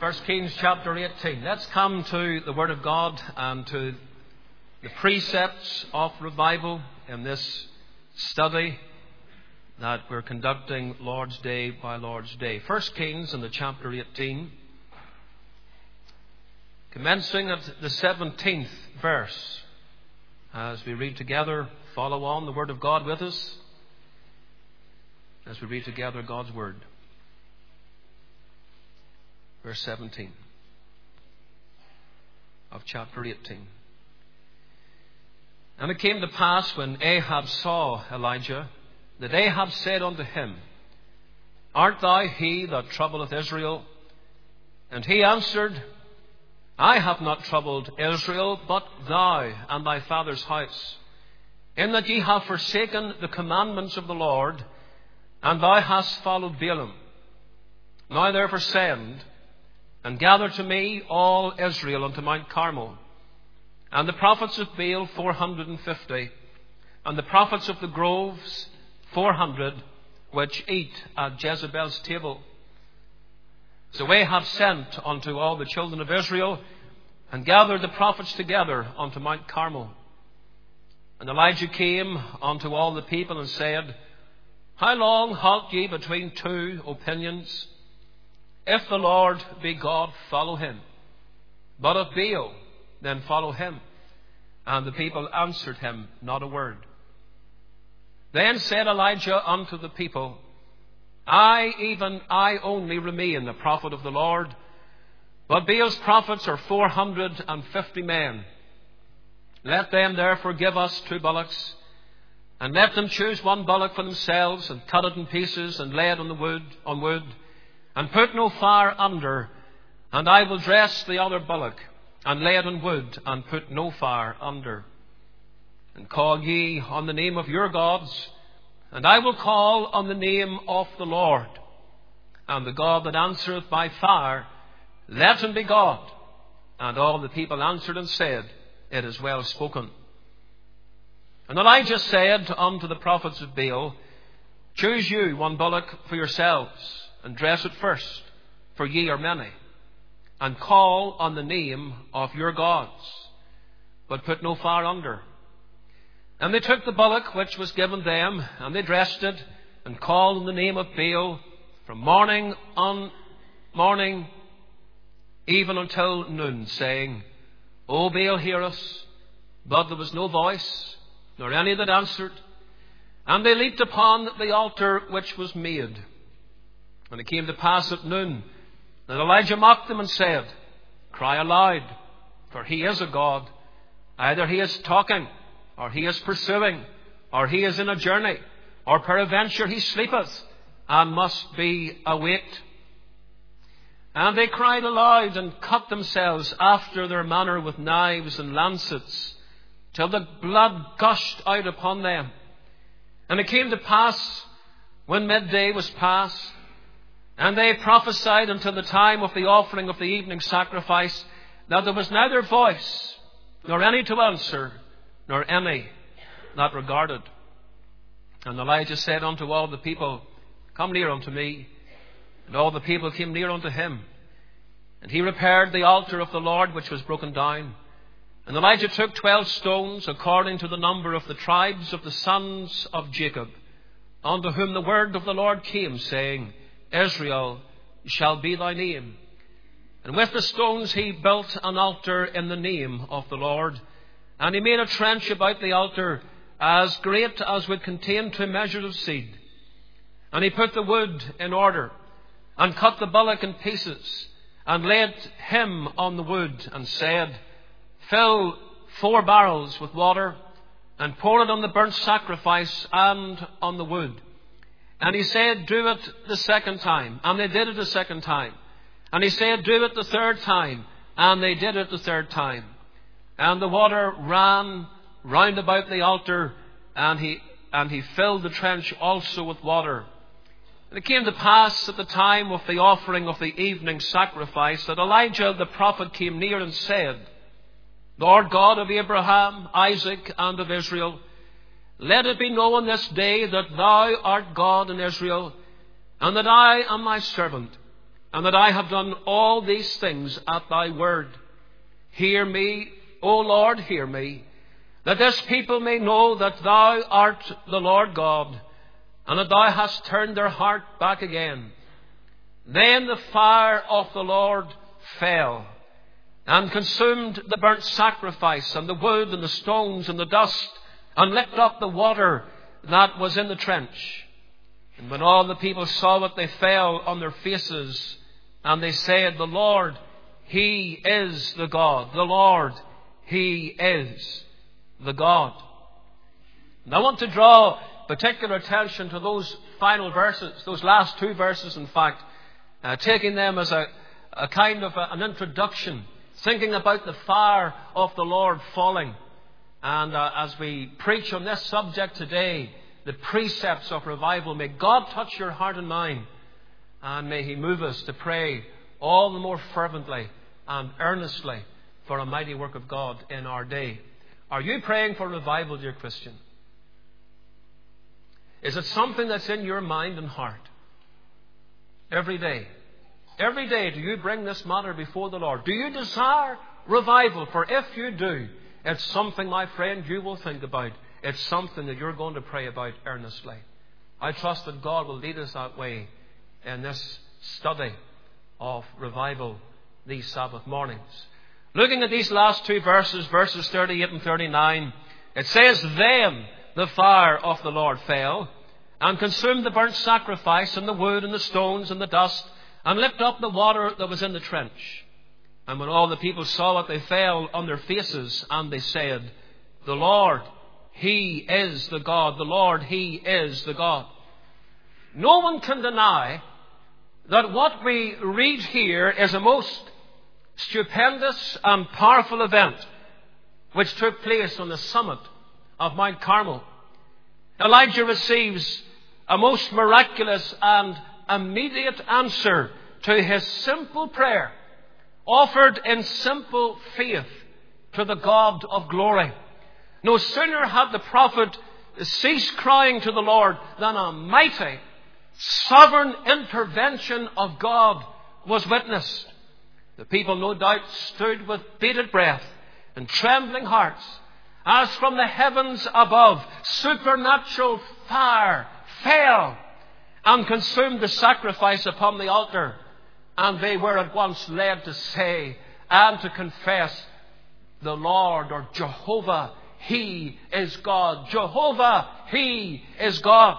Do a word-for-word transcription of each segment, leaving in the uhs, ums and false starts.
First Kings chapter eighteen. Let's come to the Word of God and to the precepts of revival in this study that we're conducting Lord's Day by Lord's Day. First Kings in the chapter eighteen, commencing at the seventeenth verse. As we read together, follow on the Word of God with us as we read together God's Word. Verse seventeen of chapter eighteen. And it came to pass, when Ahab saw Elijah, that Ahab said unto him, Art thou he that troubleth Israel? And he answered, I have not troubled Israel, but thou and thy father's house, in that ye have forsaken the commandments of the Lord, and thou hast followed Balaam. Now therefore send, and gather to me all Israel unto Mount Carmel, and the prophets of Baal four hundred and fifty, and the prophets of the groves four hundred, which eat at Jezebel's table. So Ahab sent unto all the children of Israel, and gathered the prophets together unto Mount Carmel. And Elijah came unto all the people, and said, How long halt ye between two opinions? If the Lord be God, follow him. But if Baal, then follow him. And the people answered him not a word. Then said Elijah unto the people, I, even I only remain the prophet of the Lord, but Baal's prophets are four hundred and fifty men. Let them therefore give us two bullocks, and let them choose one bullock for themselves, and cut it in pieces, and lay it on the wood, on wood, and put no fire under, and I will dress the other bullock, and lay it on wood, and put no fire under. And call ye on the name of your gods, and I will call on the name of the Lord. And the God that answereth by fire, let him be God. And all the people answered and said, It is well spoken. And Elijah said unto the prophets of Baal, Choose you one bullock for yourselves, and dress it first, for ye are many, and call on the name of your gods, but put no fire under. And they took the bullock which was given them, and they dressed it, and called on the name of Baal from morning on morning even until noon, saying, O Baal, hear us. But there was no voice, nor any that answered. And they leaped upon the altar which was made. And it came to pass at noon that Elijah mocked them and said, Cry aloud, for he is a God. Either he is talking, or he is pursuing, or he is in a journey, or peradventure he sleepeth, and must be awaked. And they cried aloud, and cut themselves after their manner with knives and lancets, till the blood gushed out upon them. And it came to pass, when midday was past, and they prophesied until the time of the offering of the evening sacrifice, that there was neither voice, nor any to answer, nor any that regarded. And Elijah said unto all the people, Come near unto me. And all the people came near unto him. And he repaired the altar of the Lord which was broken down. And Elijah took twelve stones, according to the number of the tribes of the sons of Jacob, unto whom the word of the Lord came, saying, Israel shall be thy name. And with the stones he built an altar in the name of the Lord. And he made a trench about the altar, as great as would contain two measures of seed. And he put the wood in order, and cut the bullock in pieces, and laid him on the wood, and said, Fill four barrels with water, and pour it on the burnt sacrifice and on the wood. And he said, Do it the second time. And they did it the second time. And he said, Do it the third time. And they did it the third time. And the water ran round about the altar, and he and he filled the trench also with water. And it came to pass at the time of the offering of the evening sacrifice, that Elijah the prophet came near and said, Lord God of Abraham, Isaac, and of Israel, let it be known this day that thou art God in Israel, and that I am thy servant, and that I have done all these things at thy word. Hear me, O Lord, hear me, that this people may know that thou art the Lord God, and that thou hast turned their heart back again. Then the fire of the Lord fell, and consumed the burnt sacrifice, and the wood, and the stones, and the dust, and licked up the water that was in the trench. And when all the people saw it, they fell on their faces, and they said, The Lord, He is the God. The Lord, He is the God. And I want to draw particular attention to those final verses, those last two verses, in fact, uh, taking them as a, a kind of a, an introduction, thinking about the fire of the Lord falling. And uh, as we preach on this subject today, the precepts of revival, may God touch your heart and mind, and may He move us to pray all the more fervently and earnestly for a mighty work of God in our day. Are you praying for revival, dear Christian? Is it something that's in your mind and heart? Every day. Every day do you bring this matter before the Lord? Do you desire revival? For if you do, it's something, my friend, you will think about. It's something that you're going to pray about earnestly. I trust that God will lead us that way in this study of revival these Sabbath mornings. Looking at these last two verses, verses thirty-eight and thirty-nine, it says, Then the fire of the Lord fell, and consumed the burnt sacrifice, and the wood, and the stones, and the dust, and licked up the water that was in the trench. And when all the people saw it, they fell on their faces, and they said, The Lord, He is the God. The Lord, He is the God. No one can deny that what we read here is a most stupendous and powerful event which took place on the summit of Mount Carmel. Elijah receives a most miraculous and immediate answer to his simple prayer, offered in simple faith to the God of glory. No sooner had the prophet ceased crying to the Lord than a mighty, sovereign intervention of God was witnessed. The people, no doubt, stood with bated breath and trembling hearts, as from the heavens above supernatural fire fell and consumed the sacrifice upon the altar. And they were at once led to say and to confess, The Lord, or Jehovah, He is God. Jehovah, He is God.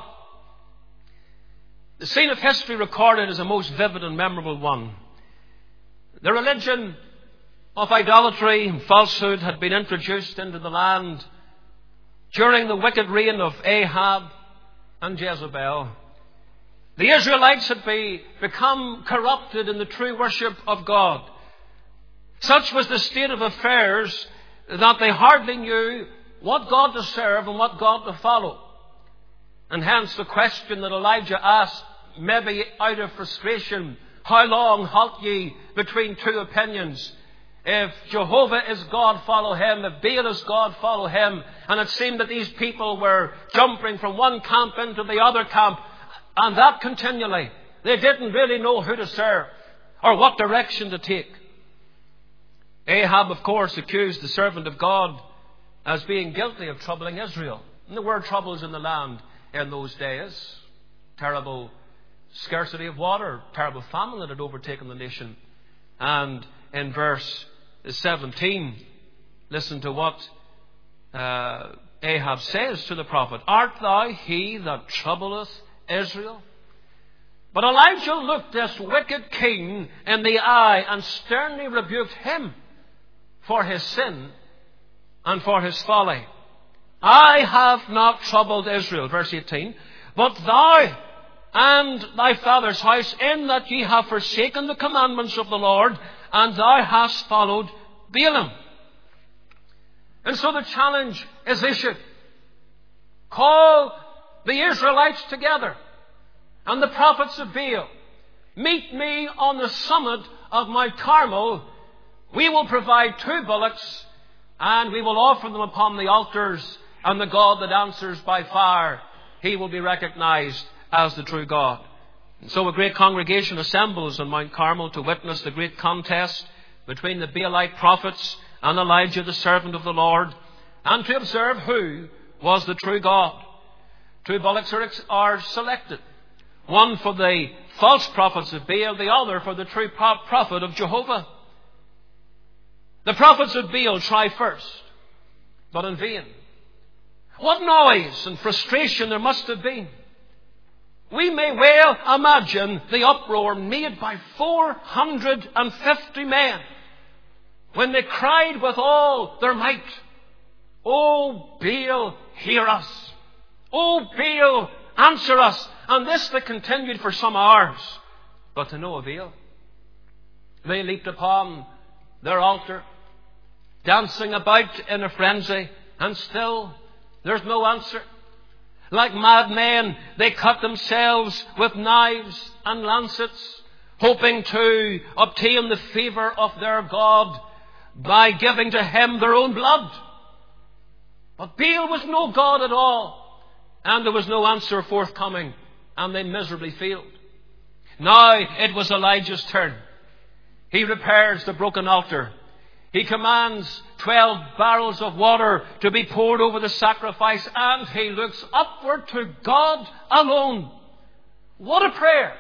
The scene of history recorded is a most vivid and memorable one. The religion of idolatry and falsehood had been introduced into the land during the wicked reign of Ahab and Jezebel. The Israelites had be, become corrupted in the true worship of God. Such was the state of affairs that they hardly knew what God to serve and what God to follow. And hence the question that Elijah asked, maybe out of frustration, How long halt ye between two opinions? If Jehovah is God, follow Him. If Baal is God, follow Him. And it seemed that these people were jumping from one camp into the other camp, and that continually. They didn't really know who to serve or what direction to take. Ahab, of course, accused the servant of God as being guilty of troubling Israel. And there were troubles in the land in those days. Terrible scarcity of water, terrible famine that had overtaken the nation. And in verse seventeen, listen to what uh, Ahab says to the prophet. Art thou he that troubleth Israel? But Elijah looked this wicked king in the eye and sternly rebuked him for his sin and for his folly. I have not troubled Israel, verse eighteen, but thou and thy father's house, in that ye have forsaken the commandments of the Lord, and thou hast followed Balaam. And so the challenge is issued. Call the Israelites together and the prophets of Baal. Meet me on the summit of Mount Carmel. We will provide two bullocks, and we will offer them upon the altars, and the God that answers by fire, He will be recognized as the true God. And so a great congregation assembles on Mount Carmel to witness the great contest between the Baalite prophets and Elijah, the servant of the Lord, and to observe who was the true God. Two bullocks are, are selected. One for the false prophets of Baal, the other for the true prophet of Jehovah. The prophets of Baal try first, but in vain. What noise and frustration there must have been. We may well imagine the uproar made by four hundred fifty men when they cried with all their might, "O Baal, hear us. O Baal, answer us." And this they continued for some hours, but to no avail. They leaped upon their altar, dancing about in a frenzy, and still there's no answer. Like madmen, they cut themselves with knives and lancets, hoping to obtain the favour of their God by giving to him their own blood. But Baal was no God at all, and there was no answer forthcoming, and they miserably failed. Now it was Elijah's turn. He repairs the broken altar. He commands twelve barrels of water to be poured over the sacrifice, and he looks upward to God alone. What a prayer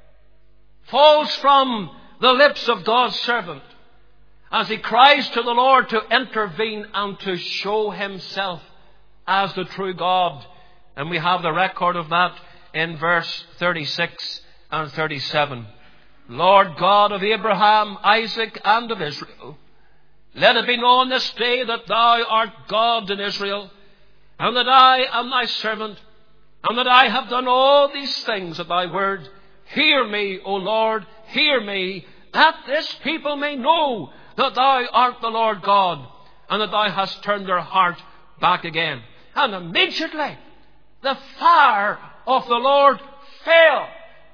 falls from the lips of God's servant as he cries to the Lord to intervene and to show himself as the true God. And we have the record of that in verse thirty-six and thirty-seven. Lord God of Abraham, Isaac, and of Israel, let it be known this day that thou art God in Israel, and that I am thy servant, and that I have done all these things at thy word. Hear me, O Lord, hear me, that this people may know that thou art the Lord God, and that thou hast turned their heart back again. And immediately the fire of the Lord fell.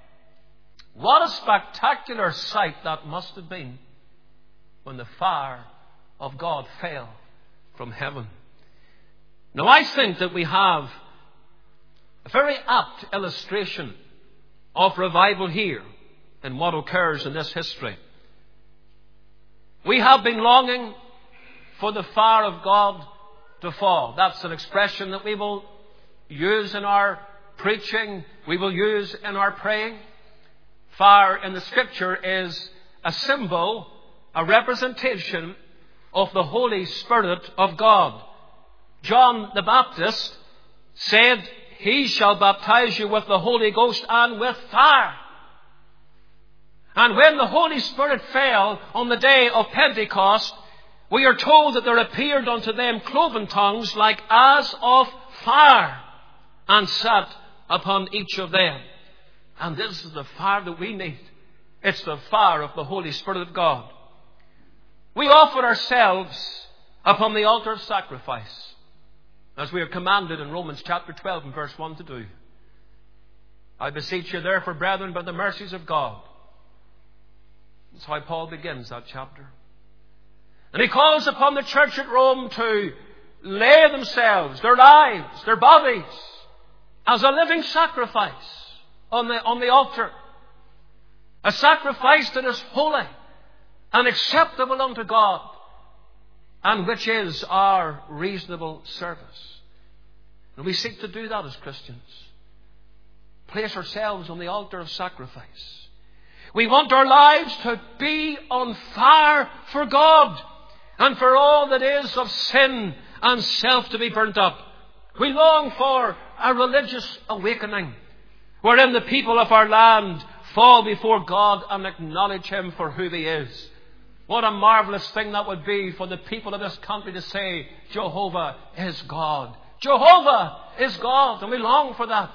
What a spectacular sight that must have been when the fire of God fell from heaven. Now I think that we have a very apt illustration of revival here in what occurs in this history. We have been longing for the fire of God to fall. That's an expression that we will use in our preaching, we will use in our praying. Fire in the Scripture is a symbol, a representation of the Holy Spirit of God. John the Baptist said, "He shall baptize you with the Holy Ghost and with fire." And when the Holy Spirit fell on the day of Pentecost, we are told that there appeared unto them cloven tongues like as of fire, and sat upon each of them. And this is the fire that we need. It's the fire of the Holy Spirit of God. We offer ourselves upon the altar of sacrifice, as we are commanded in Romans chapter twelve and verse one to do. I beseech you therefore, brethren, by the mercies of God. That's how Paul begins that chapter. And he calls upon the church at Rome to lay themselves, their lives, their bodies, as a living sacrifice on the, on the altar. A sacrifice that is holy and acceptable unto God, and which is our reasonable service. And we seek to do that as Christians. Place ourselves on the altar of sacrifice. We want our lives to be on fire for God, and for all that is of sin and self to be burnt up. We long for a religious awakening, wherein the people of our land fall before God and acknowledge Him for who He is. What a marvelous thing that would be for the people of this country to say, Jehovah is God. Jehovah is God. And we long for that.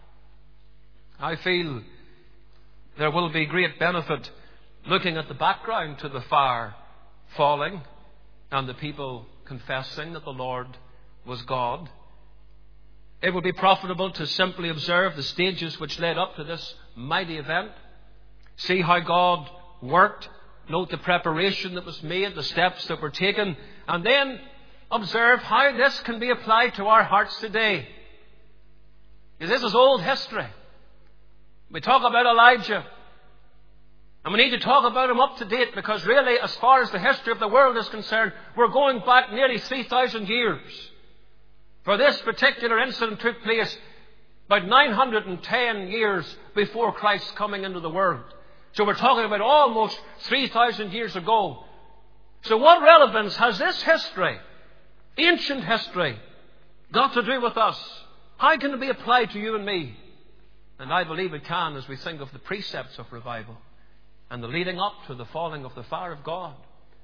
I feel there will be great benefit looking at the background to the fire falling and the people confessing that the Lord was God. It would be profitable to simply observe the stages which led up to this mighty event. See how God worked. Note the preparation that was made, the steps that were taken. And then observe how this can be applied to our hearts today. Because this is old history. We talk about Elijah. And we need to talk about him up to date, because really, as far as the history of the world is concerned, we're going back nearly three thousand years. For this particular incident took place about nine hundred ten years before Christ's coming into the world. So we're talking about almost three thousand years ago. So what relevance has this history, ancient history, got to do with us? How can it be applied to you and me? And I believe it can, as we think of the precepts of revival and the leading up to the falling of the fire of God.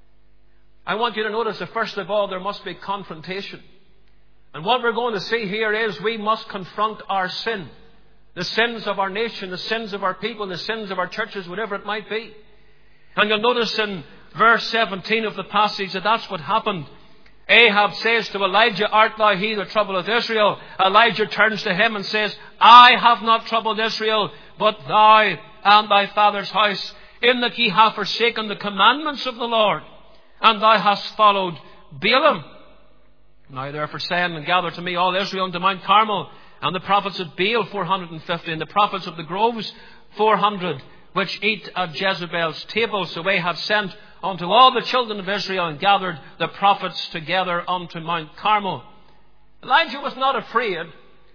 I want you to notice that first of all, there must be confrontation. And what we're going to see here is we must confront our sin. The sins of our nation, the sins of our people, the sins of our churches, whatever it might be. And you'll notice in verse seventeen of the passage that that's what happened. Ahab says to Elijah, art thou he that troubleth Israel? Elijah turns to him and says, I have not troubled Israel, but thou and thy father's house, in that ye have forsaken the commandments of the Lord, and thou hast followed Balaam. Now therefore send and gather to me all Israel unto Mount Carmel, and the prophets of Baal four hundred and fifty, and the prophets of the groves four hundred, which eat at Jezebel's table. So Ahab sent unto all the children of Israel, and gathered the prophets together unto Mount Carmel. Elijah was not afraid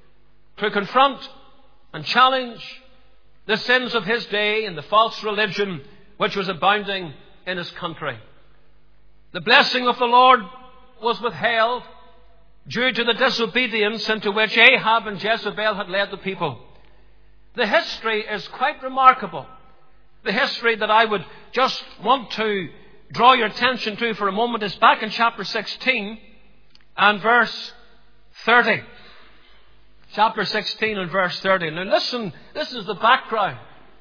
to confront and challenge the sins of his day and the false religion which was abounding in his country. The blessing of the Lord was withheld due to the disobedience into which Ahab and Jezebel had led the people. The history is quite remarkable. The history that I would just want to draw your attention to for a moment is back in chapter sixteen and verse thirty. Chapter sixteen and verse thirty. Now listen, this is the background.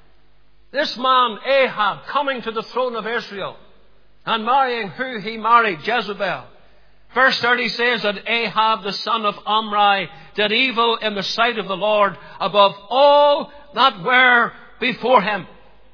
This man, Ahab, coming to the throne of Israel and marrying who he married, Jezebel. Verse thirty says that Ahab, the son of Omri, did evil in the sight of the Lord above all that were before him.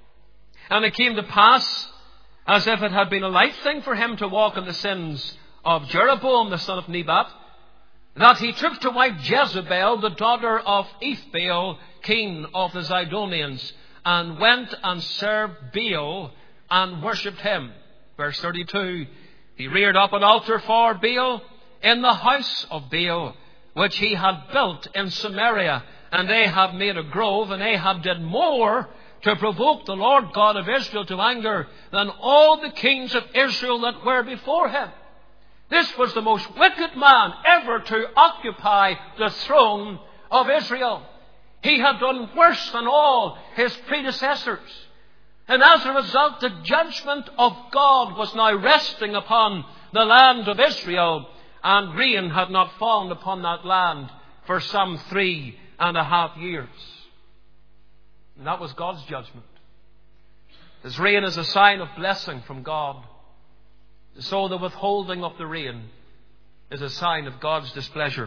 And it came to pass, as if it had been a light thing for him to walk in the sins of Jeroboam, the son of Nebat, that he took to wife Jezebel, the daughter of Ethbaal, king of the Zidonians, and went and served Baal and worshipped him. Verse thirty-two, he reared up an altar for Baal in the house of Baal, which he had built in Samaria. And Ahab made a grove, and Ahab did more to provoke the Lord God of Israel to anger than all the kings of Israel that were before him. This was the most wicked man ever to occupy the throne of Israel. He had done worse than all his predecessors. And as a result, the judgment of God was now resting upon the land of Israel, and rain had not fallen upon that land for some three and a half years. And that was God's judgment. His rain is a sign of blessing from God. So the withholding of the rain is a sign of God's displeasure.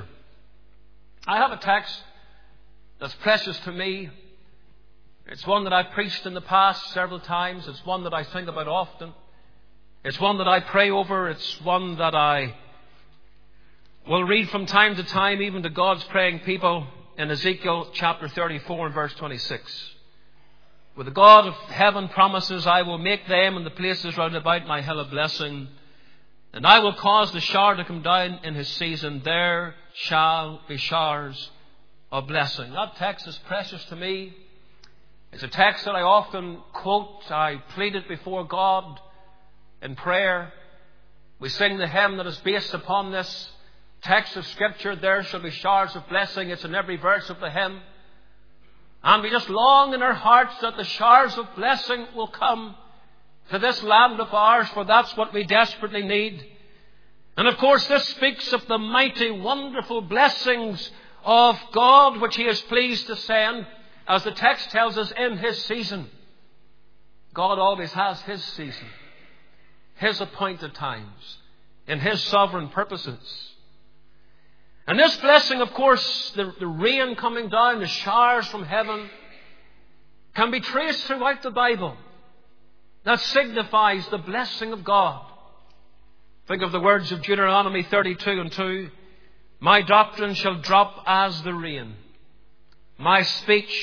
I have a text that's precious to me. It's one that I've preached in the past several times. It's one that I think about often. It's one that I pray over. It's one that I will read from time to time, even to God's praying people, in Ezekiel chapter thirty-four and verse twenty-six. With the God of heaven promises, I will make them and the places round about my hill a blessing, and I will cause the shower to come down in his season. There shall be showers of blessing. That text is precious to me. It's a text that I often quote. I plead it before God in prayer. We sing the hymn that is based upon this text of Scripture. There shall be showers of blessing. It's in every verse of the hymn. And we just long in our hearts that the showers of blessing will come to this land of ours, for that's what we desperately need. And of course, this speaks of the mighty, wonderful blessings of God which he is pleased to send, as the text tells us, in his season. God always has his season, his appointed times, in his sovereign purposes. And this blessing, of course, the, the rain coming down, the showers from heaven, can be traced throughout the Bible. That signifies the blessing of God. Think of the words of Deuteronomy thirty-two and two. My doctrine shall drop as the rain, my speech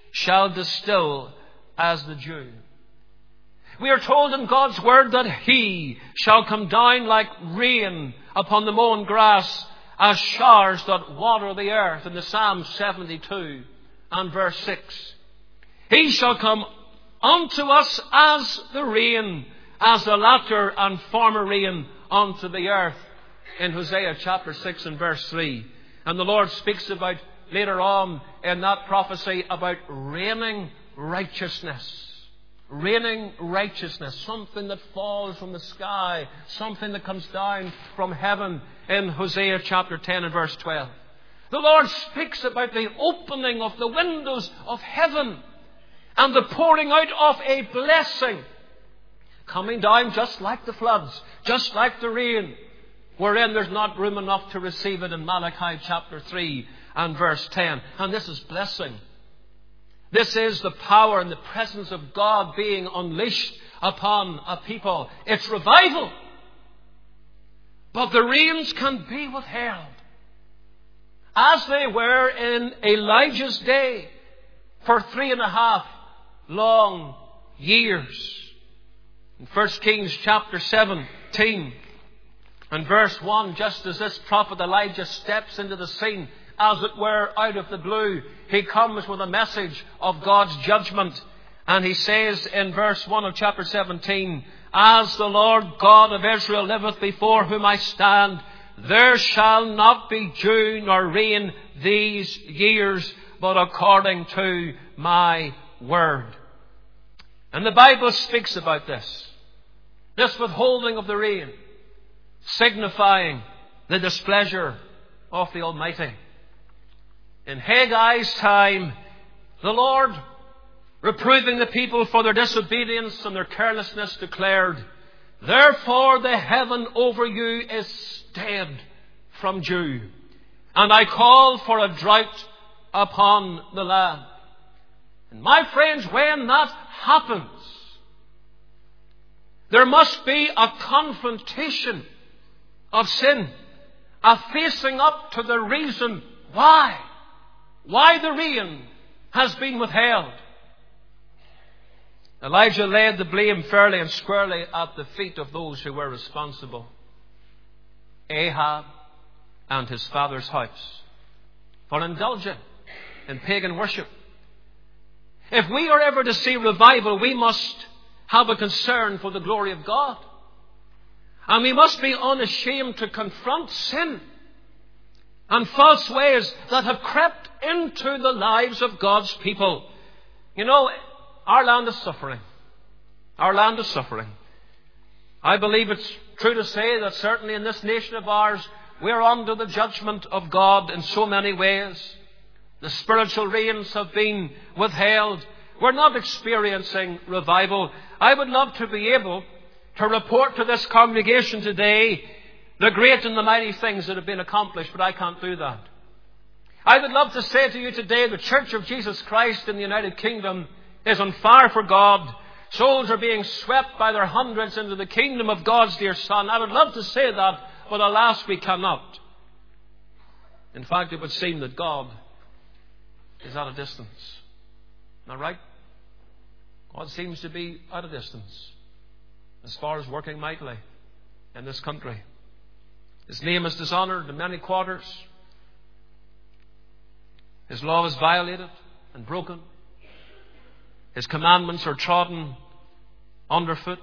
shall distill as the dew. We are told in God's word that he shall come down like rain upon the mown grass, as showers that water the earth, in the Psalm seventy-two and verse six. He shall come unto us as the rain, as the latter and former rain unto the earth, in Hosea chapter six and verse three. And the Lord speaks about, later on in that prophecy, about raining righteousness. Raining righteousness, something that falls from the sky, something that comes down from heaven, in Hosea chapter ten and verse twelve. The Lord speaks about the opening of the windows of heaven and the pouring out of a blessing, coming down just like the floods, just like the rain, wherein there's not room enough to receive it, in Malachi chapter three and verse ten. And this is blessing. This is the power and the presence of God being unleashed upon a people. It's revival. But the rains can be withheld, as they were in Elijah's day, for three and a half long years. In First Kings chapter seventeen and verse one, just as this prophet Elijah steps into the scene, as it were out of the blue, he comes with a message of God's judgment. And he says in verse one of chapter seventeen, as the Lord God of Israel liveth, before whom I stand, there shall not be dew nor rain these years, but according to my word. And the Bible speaks about this. This withholding of the rain, signifying the displeasure of the Almighty. In Haggai's time, the Lord, reproving the people for their disobedience and their carelessness, declared, therefore the heaven over you is stayed from dew, and I call for a drought upon the land. And my friends, when that happens, there must be a confrontation of sin, a facing up to the reason why. Why the rain has been withheld. Elijah laid the blame fairly and squarely at the feet of those who were responsible. Ahab and his father's house, for indulging in pagan worship. If we are ever to see revival, we must have a concern for the glory of God. And we must be unashamed to confront sin and false ways that have crept into the lives of God's people. You know, our land is suffering. Our land is suffering. I believe it's true to say that certainly in this nation of ours, we're under the judgment of God in so many ways. The spiritual rains have been withheld. We're not experiencing revival. I would love to be able to report to this congregation today the great and the mighty things that have been accomplished, but I can't do that. I would love to say to you today, the Church of Jesus Christ in the United Kingdom is on fire for God. Souls are being swept by their hundreds into the kingdom of God's dear Son. I would love to say that, but alas, we cannot. In fact, it would seem that God is at a distance. Am I right? God seems to be at a distance as far as working mightily in this country. His name is dishonored in many quarters. His law is violated and broken. His commandments are trodden underfoot.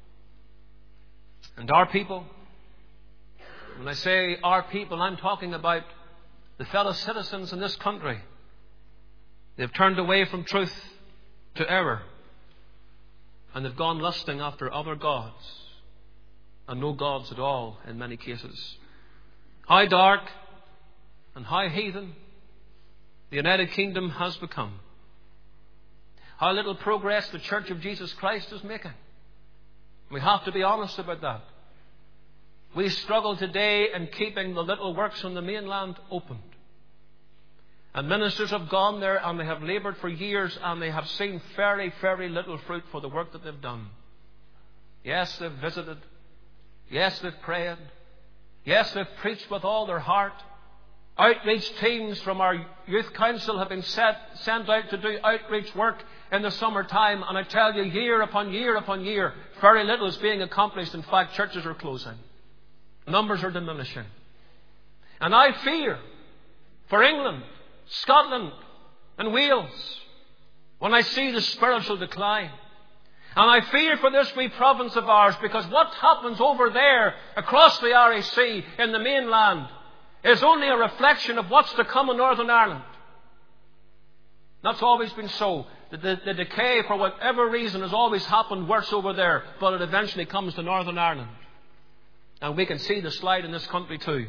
And our people, when I say our people, I'm talking about the fellow citizens in this country. They've turned away from truth to error, and they've gone lusting after other gods, and no gods at all in many cases. How dark and how heathen the United Kingdom has become. How little progress the Church of Jesus Christ is making. We have to be honest about that. We struggle today in keeping the little works on the mainland opened. And ministers have gone there and they have laboured for years and they have seen very, very little fruit for the work that they've done. Yes, they've visited. Yes, they've prayed. Yes, they've preached with all their heart. Outreach teams from our youth council have been set, sent out to do outreach work in the summertime. And I tell you, year upon year upon year, very little is being accomplished. In fact, churches are closing. Numbers are diminishing. And I fear for England, Scotland, and Wales when I see the spiritual decline. And I fear for this wee province of ours, because what happens over there across the R A C in the mainland is only a reflection of what's to come in Northern Ireland. That's always been so. The, the, the decay, for whatever reason, has always happened worse over there, but it eventually comes to Northern Ireland. And we can see the slide in this country too.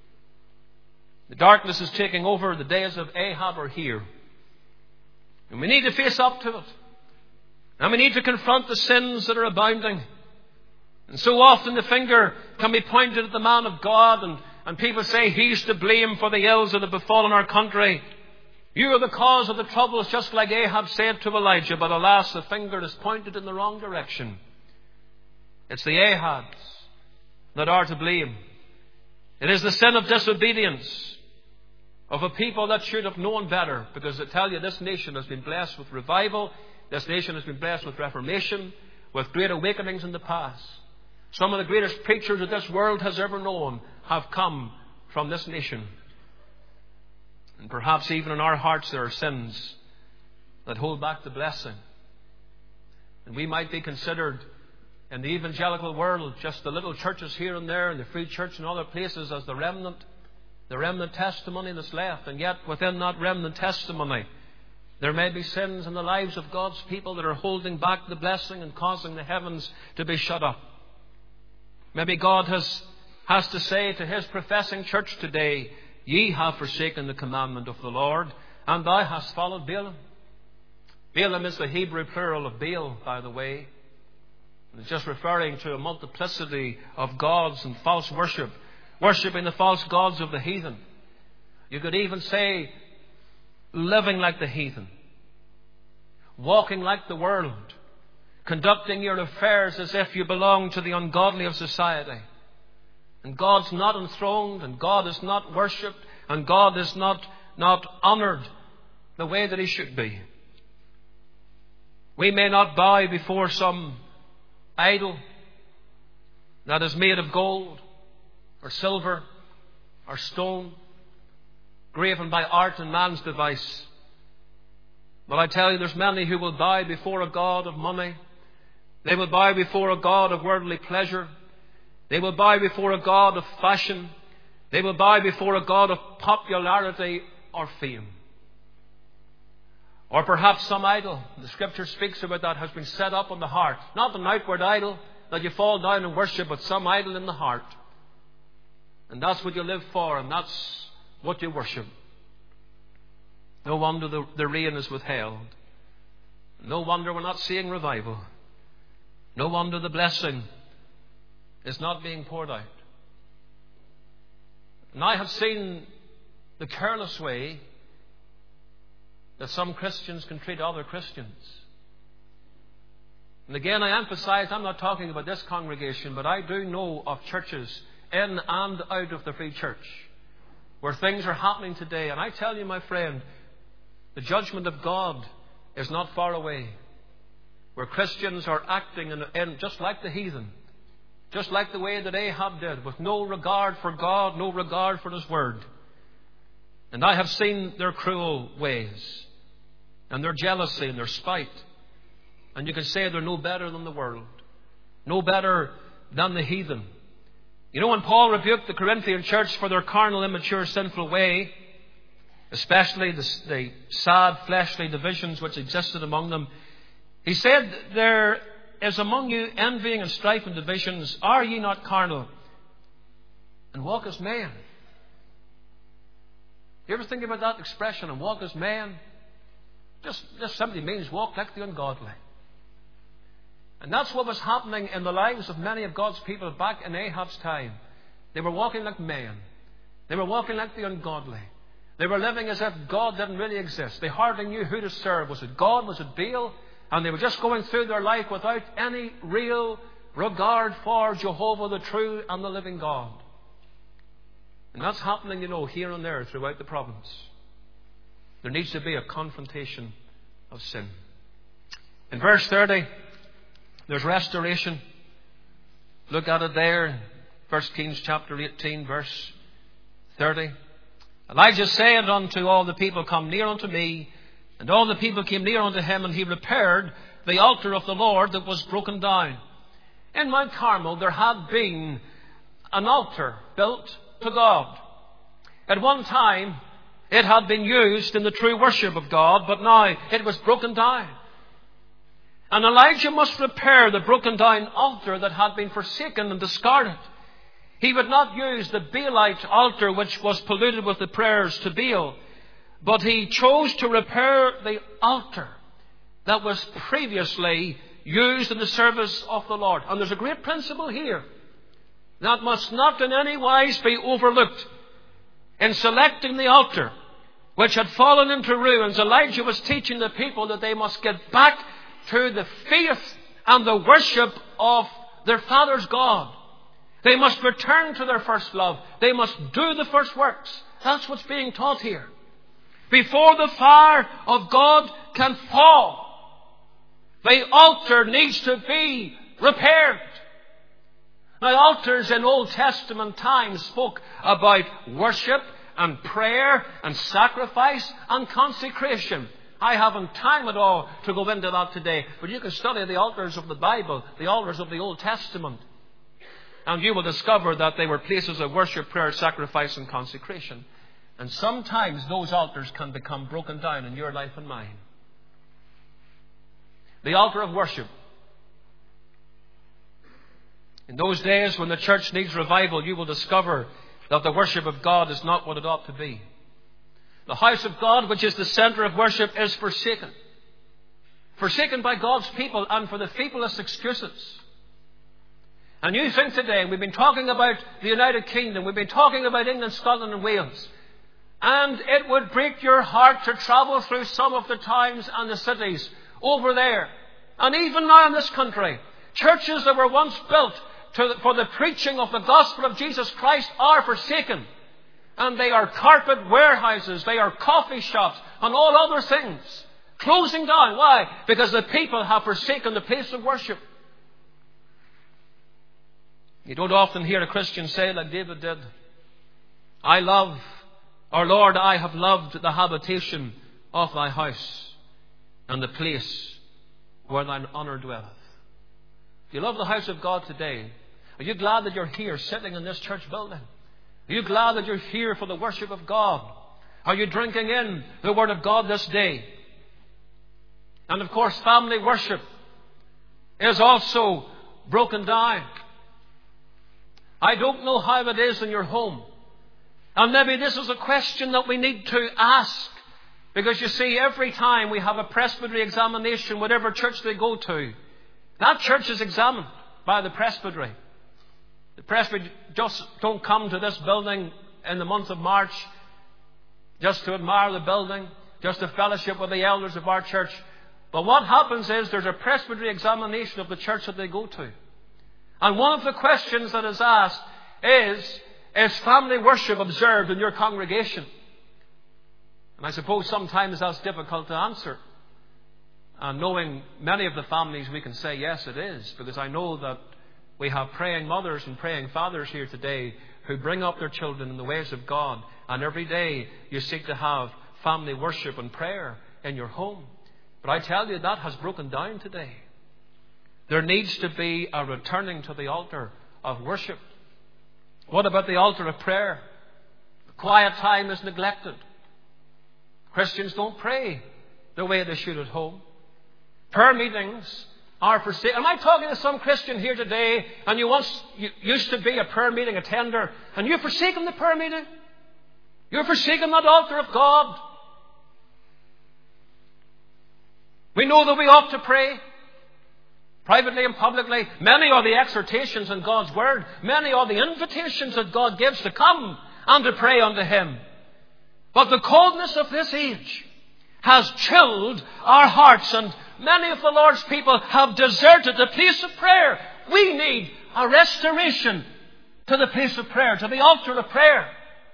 The darkness is taking over. The days of Ahab are here. And we need to face up to it. And we need to confront the sins that are abounding. And so often the finger can be pointed at the man of God, and, and people say he's to blame for the ills that have befallen our country. You are the cause of the troubles, just like Ahab said to Elijah. But alas, the finger is pointed in the wrong direction. It's the Ahabs that are to blame. It is the sin of disobedience of a people that should have known better. Because I tell you, this nation has been blessed with revival. This nation has been blessed with reformation, with great awakenings in the past. Some of the greatest preachers that this world has ever known have come from this nation. And perhaps even in our hearts there are sins that hold back the blessing. And we might be considered in the evangelical world, just the little churches here and there, and the Free Church and other places, as the remnant, the remnant testimony that's left. And yet within that remnant testimony, there may be sins in the lives of God's people that are holding back the blessing and causing the heavens to be shut up. Maybe God has, has to say to His professing church today, ye have forsaken the commandment of the Lord, and thou hast followed Balaam. Balaam is the Hebrew plural of Baal, by the way. It's just referring to a multiplicity of gods and false worship, worshipping the false gods of the heathen. You could even say living like the heathen, walking like the world, conducting your affairs as if you belong to the ungodly of society. And God's not enthroned, and God is not worshipped, and God is not, not honoured the way that He should be. We may not bow before some idol that is made of gold or silver or stone, graven by art and man's device. But I tell you, there's many who will bow before a god of money. They will bow before a god of worldly pleasure. They will bow before a god of fashion. They will bow before a god of popularity or fame. Or perhaps some idol, the Scripture speaks about that, has been set up in the heart. Not an outward idol that you fall down and worship, but some idol in the heart. And that's what you live for, and that's what you worship. No wonder the, the rain is withheld. No wonder we're not seeing revival. No wonder the blessing is not being poured out. And I have seen the careless way that some Christians can treat other Christians. And again, I emphasize, I'm not talking about this congregation, but I do know of churches in and out of the Free Church where things are happening today. And I tell you, my friend, the judgment of God is not far away. Where Christians are acting in, in just like the heathen, just like the way that Ahab did, with no regard for God, no regard for His word. And I have seen their cruel ways, and their jealousy and their spite. And you can say they're no better than the world, no better than the heathen. You know, when Paul rebuked the Corinthian church for their carnal, immature, sinful way, especially the, the sad fleshly divisions which existed among them, he said, there is among you envying and strife and divisions. Are ye not carnal, and walk as men? You ever think about that expression, and walk as men? Just, just simply means walk like the ungodly. And that's what was happening in the lives of many of God's people back in Ahab's time. They were walking like men. They were walking like the ungodly. They were living as if God didn't really exist. They hardly knew who to serve. Was it God? Was it Baal? And they were just going through their life without any real regard for Jehovah, the true and the living God. And that's happening, you know, here and there throughout the province. There needs to be a confrontation of sin. In verse thirty, there's restoration. Look at it there. First Kings chapter eighteen, verse thirty. Elijah said unto all the people, Come near unto me. And all the people came near unto him, and he repaired the altar of the Lord that was broken down. In Mount Carmel there had been an altar built to God. At one time it had been used in the true worship of God, but now it was broken down. And Elijah must repair the broken down altar that had been forsaken and discarded. He would not use the Baalite altar, which was polluted with the prayers to Baal, but he chose to repair the altar that was previously used in the service of the Lord. And there's a great principle here that must not in any wise be overlooked. In selecting the altar, which had fallen into ruins, Elijah was teaching the people that they must get back to the faith and the worship of their father's God. They must return to their first love. They must do the first works. That's what's being taught here. Before the fire of God can fall, the altar needs to be repaired. Now, altars in Old Testament times spoke about worship and prayer and sacrifice and consecration. I haven't time at all to go into that today, but you can study the altars of the Bible, the altars of the Old Testament, and you will discover that they were places of worship, prayer, sacrifice, and consecration. And sometimes those altars can become broken down in your life and mine. The altar of worship. In those days when the church needs revival, you will discover that the worship of God is not what it ought to be. The house of God, which is the center of worship, is forsaken. Forsaken by God's people and for the feeblest excuses. And you think today, we've been talking about the United Kingdom, we've been talking about England, Scotland and Wales. And it would break your heart to travel through some of the towns and the cities over there. And even now in this country, churches that were once built to, for the preaching of the gospel of Jesus Christ are forsaken. And they are carpet warehouses, they are coffee shops, and all other things. Closing down. Why? Because the people have forsaken the place of worship. You don't often hear a Christian say like David did, I love, or Lord, I have loved the habitation of thy house and the place where thine honour dwelleth. Do you love the house of God today? Are you glad that you're here sitting in this church building? Are you glad that you're here for the worship of God? Are you drinking in the Word of God this day? And of course, family worship is also broken down. I don't know how it is in your home. And maybe this is a question that we need to ask. Because you see, every time we have a presbytery examination, whatever church they go to, that church is examined by the presbytery. The presbytery just don't come to this building in the month of March just to admire the building, just to fellowship with the elders of our church. But what happens is there's a presbytery examination of the church that they go to. And one of the questions that is asked is, is family worship observed in your congregation? And I suppose sometimes that's difficult to answer. And knowing many of the families, we can say, yes, it is. Because I know that we have praying mothers and praying fathers here today who bring up their children in the ways of God. And every day you seek to have family worship and prayer in your home. But I tell you, that has broken down today. There needs to be a returning to the altar of worship. What about the altar of prayer? Quiet time is neglected. Christians don't pray the way they should at home. Prayer meetings are forsaken. Am I talking to some Christian here today and you once you used to be a prayer meeting attender and you've forsaken the prayer meeting? You've forsaken that altar of God. We know that we ought to pray. Privately and publicly. Many are the exhortations in God's Word. Many are the invitations that God gives to come and to pray unto Him. But the coldness of this age has chilled our hearts, and many of the Lord's people have deserted the place of prayer. We need a restoration to the place of prayer, to the altar of prayer.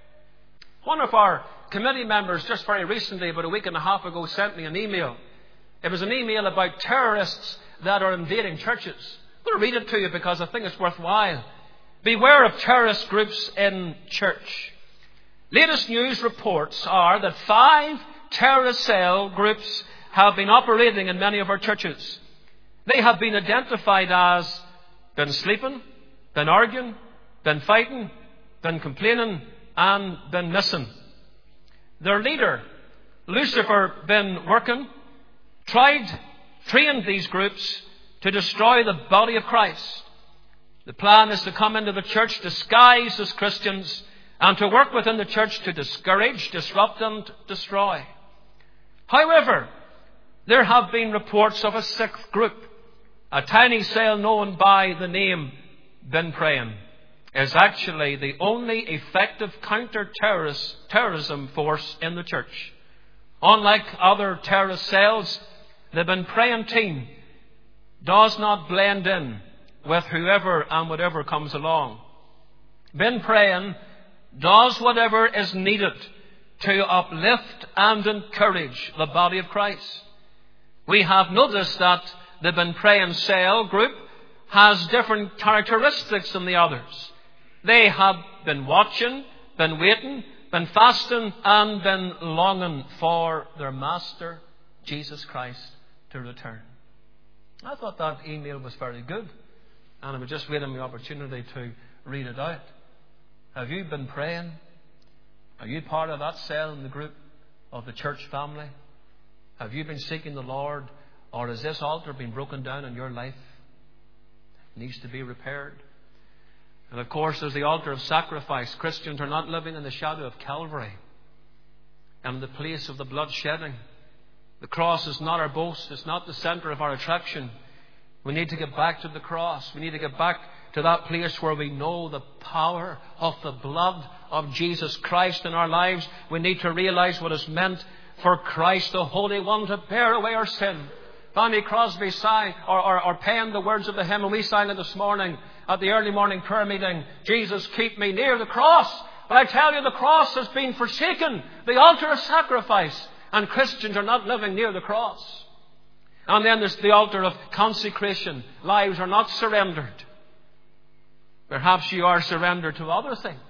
One of our committee members just very recently, about a week and a half ago, sent me an email. It was an email about terrorists that are invading churches. I'm going to read it to you because I think it's worthwhile. Beware of terrorist groups in church. Latest news reports are that five terrorist cell groups have been operating in many of our churches. They have been identified as been sleeping, been arguing, been fighting, been complaining, and been missing. Their leader, Lucifer Ben Working, tried, trained these groups to destroy the body of Christ. The plan is to come into the church disguised as Christians and to work within the church to discourage, disrupt, and destroy. However, there have been reports of a sixth group, a tiny cell known by the name Ben Praying, is actually the only effective counter-terrorism force in the church. Unlike other terrorist cells, the Ben Praying team does not blend in with whoever and whatever comes along. Ben Praying does whatever is needed to uplift and encourage the body of Christ. We have noticed that the Ben Praying cell group has different characteristics than the others. They have been watching, been waiting, been fasting, and been longing for their Master, Jesus Christ, to return. I thought that email was very good, and I was just waiting the opportunity to read it out. Have you been praying? Are you part of that cell in the group of the church family? Have you been seeking the Lord? Or has this altar been broken down in your life? It needs to be repaired. And of course, there's the altar of sacrifice. Christians are not living in the shadow of Calvary and the place of the blood shedding. The cross is not our boast. It's not the center of our attraction. We need to get back to the cross. We need to get back to that place where we know the power of the blood of Jesus Christ in our lives. We need to realize what it's meant for Christ, the Holy One, to bear away our sin. Fanny Crosby sang, or, or, or penned the words of the hymn, and we sang it this morning at the early morning prayer meeting. Jesus, keep me near the cross. But I tell you, the cross has been forsaken, the altar of sacrifice, and Christians are not living near the cross. And then there's the altar of consecration. Lives are not surrendered. Perhaps you are surrendered to other things,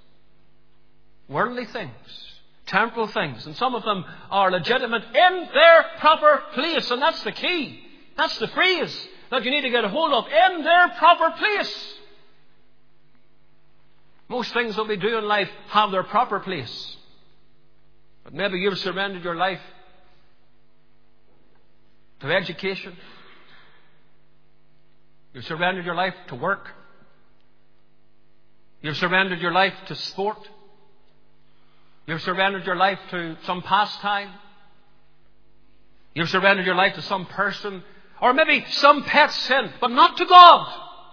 worldly things, temporal things, and some of them are legitimate in their proper place, and that's the key. That's the phrase that you need to get a hold of, in their proper place. Most things that we do in life have their proper place, but maybe you've surrendered your life to education. You've surrendered your life to work. You've surrendered your life to sport. You've surrendered your life to some pastime. You've surrendered your life to some person, or maybe some pet sin, but not to God.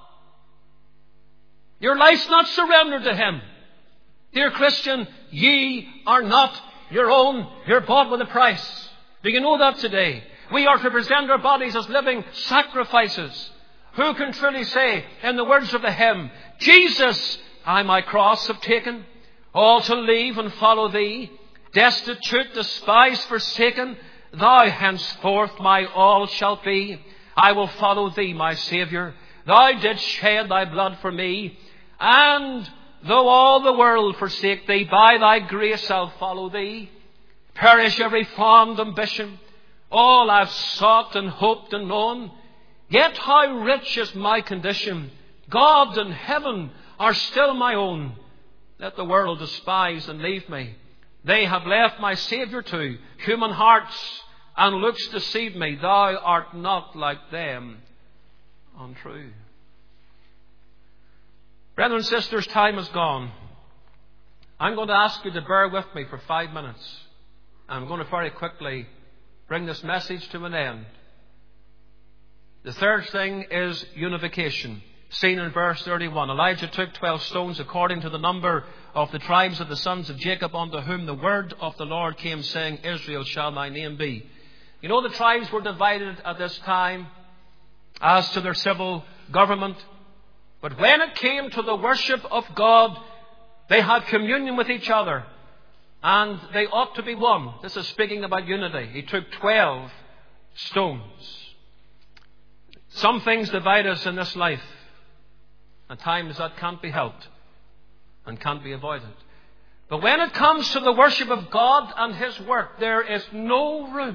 Your life's not surrendered to Him. Dear Christian, ye are not your own. You're bought with a price. Do you know that today? We are to present our bodies as living sacrifices. Who can truly say, in the words of the hymn, Jesus, I my cross have taken, all to leave and follow Thee, destitute, despised, forsaken, Thou henceforth my all shalt be. I will follow Thee, my Saviour. Thou didst shed Thy blood for me, and though all the world forsake Thee, by Thy grace I'll follow Thee. Perish every fond ambition, all I've sought and hoped and known, yet how rich is my condition. God and heaven are still my own. Let the world despise and leave me. They have left my Saviour too. Human hearts and looks deceive me. Thou art not like them, untrue. Brethren and sisters, time is gone. I'm going to ask you to bear with me for five minutes. I'm going to very quickly bring this message to an end. The third thing is unification, seen in verse thirty-one. Elijah took twelve stones according to the number of the tribes of the sons of Jacob, unto whom the word of the Lord came, saying, Israel shall thy name be. You know, the tribes were divided at this time as to their civil government. But when it came to the worship of God, they had communion with each other. And they ought to be one. This is speaking about unity. He took twelve stones. Some things divide us in this life. At times that can't be helped and can't be avoided. But when it comes to the worship of God and His work, there is no room,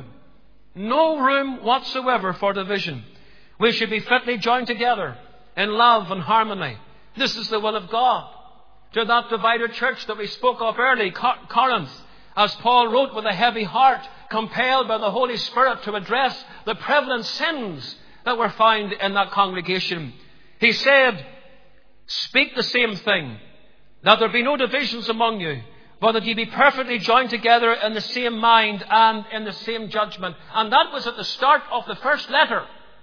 no room whatsoever for division. We should be fitly joined together in love and harmony. This is the will of God. To that divided church that we spoke of earlier, Corinth, as Paul wrote with a heavy heart, compelled by the Holy Spirit to address the prevalent sins that were found in that congregation. He said, speak the same thing, that there be no divisions among you, but that ye be perfectly joined together in the same mind and in the same judgment. And that was at the start of the first letter,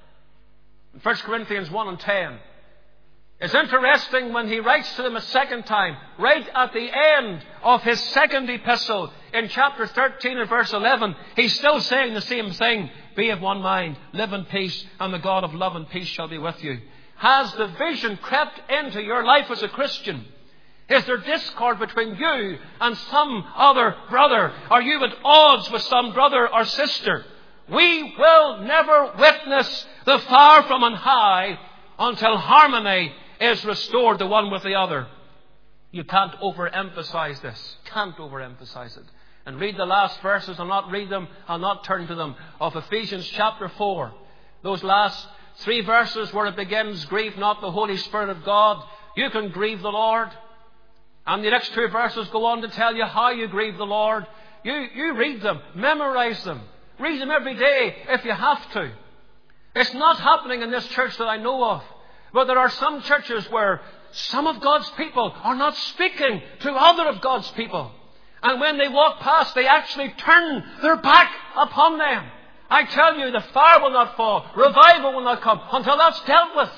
in First Corinthians one and ten. It's interesting when he writes to them a second time, right at the end of his second epistle, in chapter thirteen and verse eleven, he's still saying the same thing. Be of one mind, live in peace, and the God of love and peace shall be with you. Has division crept into your life as a Christian? Is there discord between you and some other brother? Are you at odds with some brother or sister? We will never witness the fire from on high until harmony is restored, the one with the other. You can't overemphasize this. Can't overemphasize it. And read the last verses. I'll not read them. I'll not turn to them. Of Ephesians chapter four. Those last three verses where it begins, grieve not the Holy Spirit of God. You can grieve the Lord. And the next two verses go on to tell you how you grieve the Lord. You, you read them. Memorize them. Read them every day if you have to. It's not happening in this church that I know of. But there are some churches where some of God's people are not speaking to other of God's people. And when they walk past, they actually turn their back upon them. I tell you, the fire will not fall. Revival will not come until that's dealt with.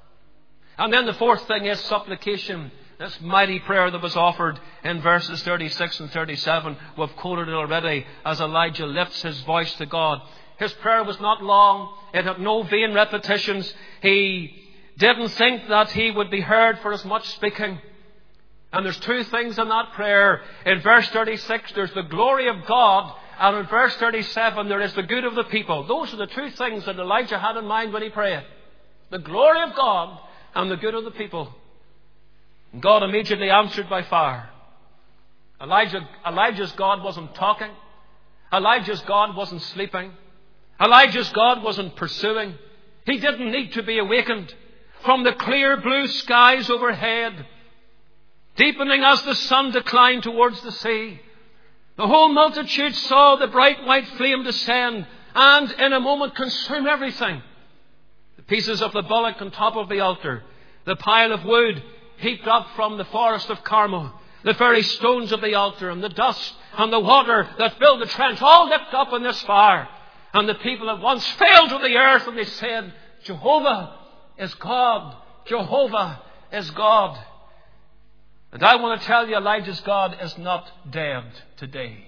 And then the fourth thing is supplication. This mighty prayer that was offered in verses thirty-six and thirty-seven. We've quoted it already as Elijah lifts his voice to God. His prayer was not long. It had no vain repetitions. He didn't think that he would be heard for as much speaking. And there's two things in that prayer. In verse thirty-six, there's the glory of God. And in verse thirty-seven, there is the good of the people. Those are the two things that Elijah had in mind when he prayed. The glory of God and the good of the people. And God immediately answered by fire. Elijah, Elijah's God wasn't talking. Elijah's God wasn't sleeping. Elijah's God wasn't pursuing. He didn't need to be awakened. From the clear blue skies overhead, deepening as the sun declined towards the sea, the whole multitude saw the bright white flame descend and in a moment consume everything. The pieces of the bullock on top of the altar, the pile of wood heaped up from the forest of Carmel, the very stones of the altar and the dust and the water that filled the trench, all licked up in this fire. And the people at once fell to the earth and they said, Jehovah is God. Jehovah is God. And I want to tell you, Elijah's God is not dead today.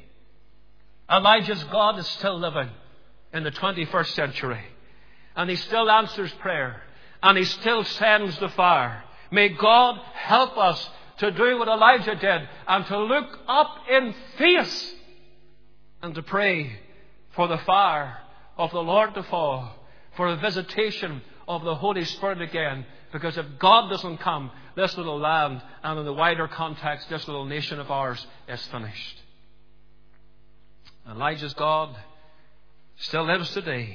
Elijah's God is still living in the twenty-first century. And he still answers prayer. And he still sends the fire. May God help us to do what Elijah did and to look up in faith and to pray for the fire of the Lord to fall, for a visitation of the Holy Spirit again. Because if God doesn't come, this little land, and in the wider context, this little nation of ours, is finished. Elijah's God still lives today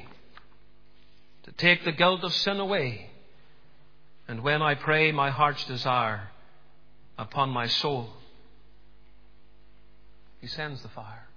to take the guilt of sin away. And when I pray my heart's desire upon my soul, He sends the fire.